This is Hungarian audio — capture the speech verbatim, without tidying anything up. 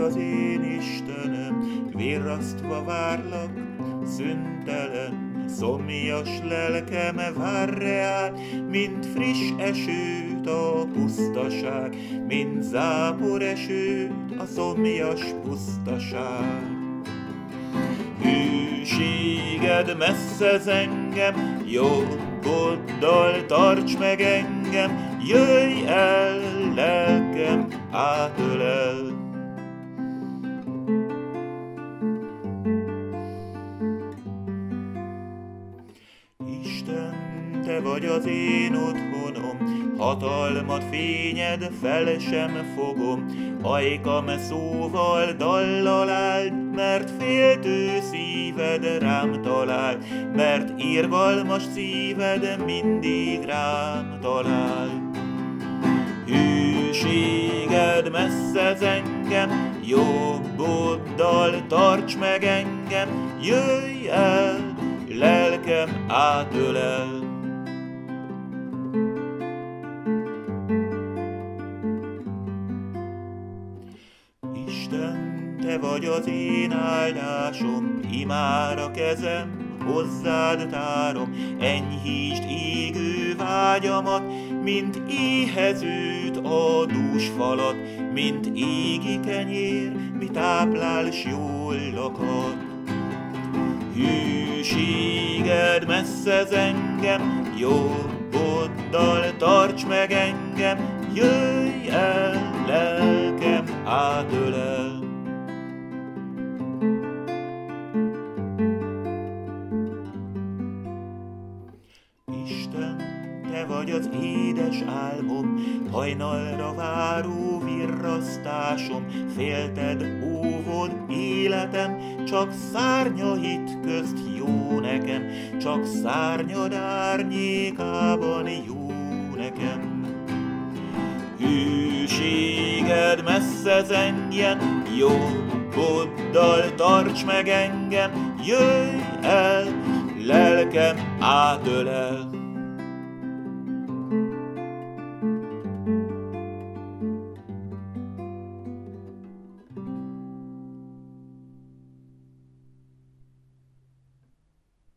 az én Istenem, virrasztva várlak, szüntelen. Szomjas lelkem vár reál, mint friss esőt a pusztaság, mint zápor esőt a szomjas pusztaság. Hűséged messzez engem, jobboddal tarts meg engem, jöjj el, lelkem átölel. Isten, te vagy az én otthonom, hatalmat, fényed fel sem fogom, ajkam szóval dallal áld, mert féltő szíved rám talál, mert irgalmas szíved mindig rám talál. Hűséged messzez engem, jobboddal tarts meg engem, jöjj el, lelkem átölel. Isten, te vagy az én áldásom, imára kezem, hozzád tárom, enyhítsd égő vágyamat, mint éhezőt a dús falat, mint égi kenyér, mi táplál s jól lakad. Hűséged messzez engem, jobboddal tarts meg engem, jöjj el, lelkem átölel. Isten, te vagy az édes álmom, hajnalra váró virrasztásom, félted, óvod életem, csak szárnyait közt jó nekem, csak szárnyad árnyékában jó nekem. Hűséged messzez engem, jobboddal tarts meg engem, jöjj el, lelkem átölel.